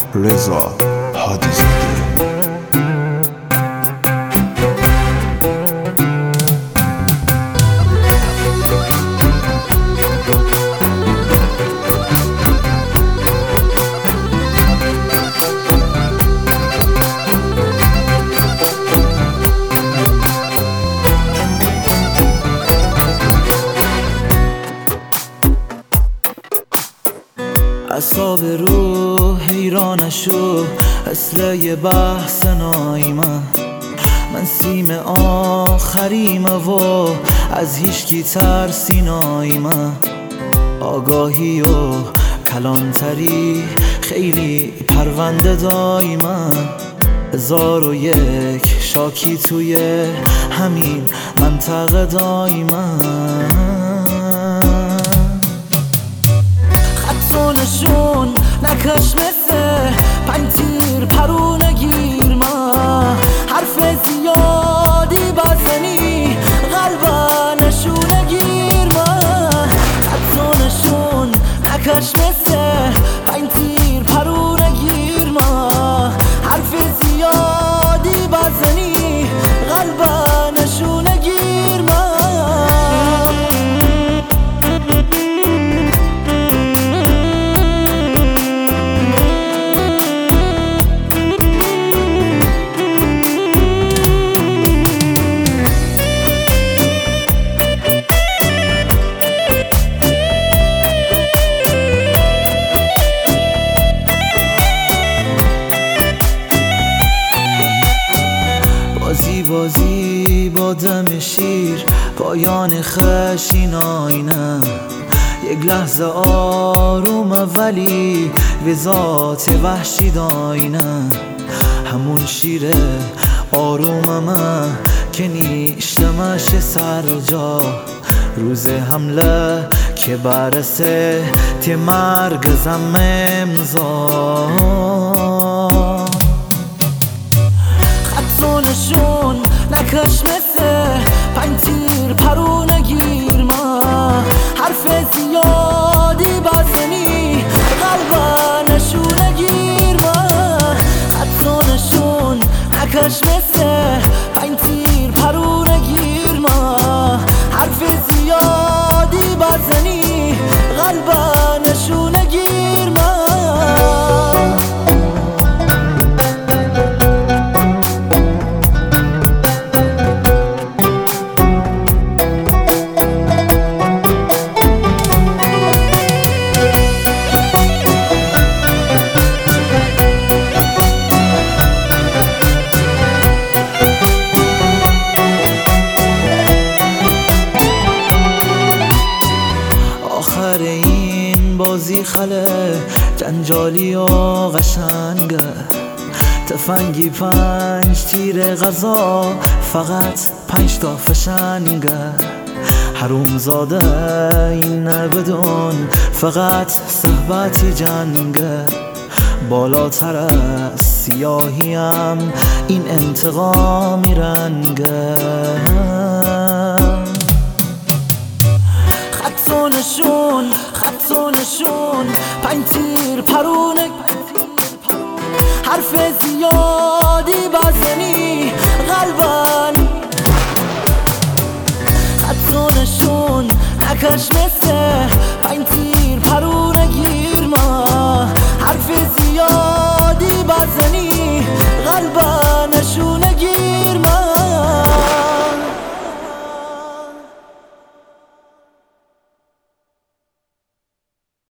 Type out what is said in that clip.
رضا حادی‌زاده. اعصاب رو حیرانشو اصل یه بحث نایمه. من سیم آخریمه و از هیچکی ترسی نایمه. آگاهی و کلانتری خیلی پرونده دایمه. 1001 شاکی توی همین منطقه دایمه. نشون نکش مثل پنتیر پرونه گیر ما. حرف زیادی بزنی قلبا نشونه گیر ما. حتی نشون نکش مثل پنتیر پرونه گیر ما. حرف زیادی بزنی قلبا نشونه گیر ما. بازی با دم شیر پایان خشین آینه. یک لحظه آرومه ولی به ذات وحشی داینه. همون شیر آرومه من که نیشتمش سر جا. روز حمله که برسه تی مرگ زم امضا. نشون نکش مثل پنتیر پرونه گیر ما. حرف زیادی بزنی قلبا نشونه گیر ما. حتی نشون نکش مثل پنتیر پرونه گیر ما. حرف زیادی بزنی قلبا نشونه گیر ما. آخر این بازی خله جنجالی و قشنگه. تفنگی 5 تیر غذا فقط 5 تا فشنگه. حروم زاده این بدون فقط صحبتی جنگه. بالاتر از سیاهیم این انتقامی رنگه. خط نشون پنتیر پرونه. حرف زیادی بزنی قلبا. خط نشون نکش مثل پنتیر پرونه گیر